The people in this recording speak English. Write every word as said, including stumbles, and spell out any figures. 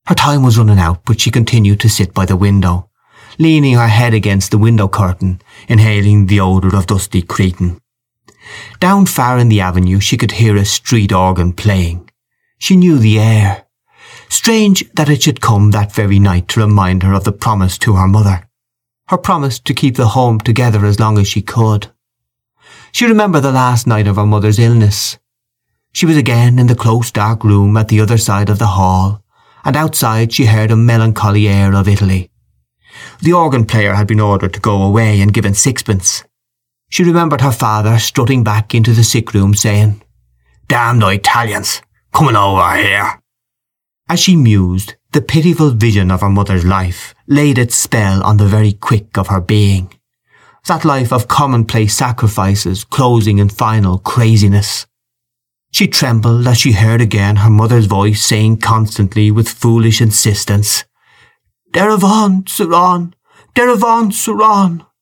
Her time was running out, but she continued to sit by the window, leaning her head against the window curtain, inhaling the odour of dusty Cretan. Down far in the avenue she could hear a street organ playing. She knew the air. Strange that it should come that very night to remind her of the promise to her mother. Her promise to keep the home together as long as she could. She remembered the last night of her mother's illness. She was again in the close dark room at the other side of the hall, and outside she heard a melancholy air of Italy. The organ player had been ordered to go away and given sixpence. She remembered her father strutting back into the sick room saying, "Damned Italians, coming over here." As she mused, the pitiful vision of her mother's life laid its spell on the very quick of her being. That life of commonplace sacrifices closing in final craziness. She trembled as she heard again her mother's voice saying constantly with foolish insistence, "Deravon, Suran, Deravon, Suran."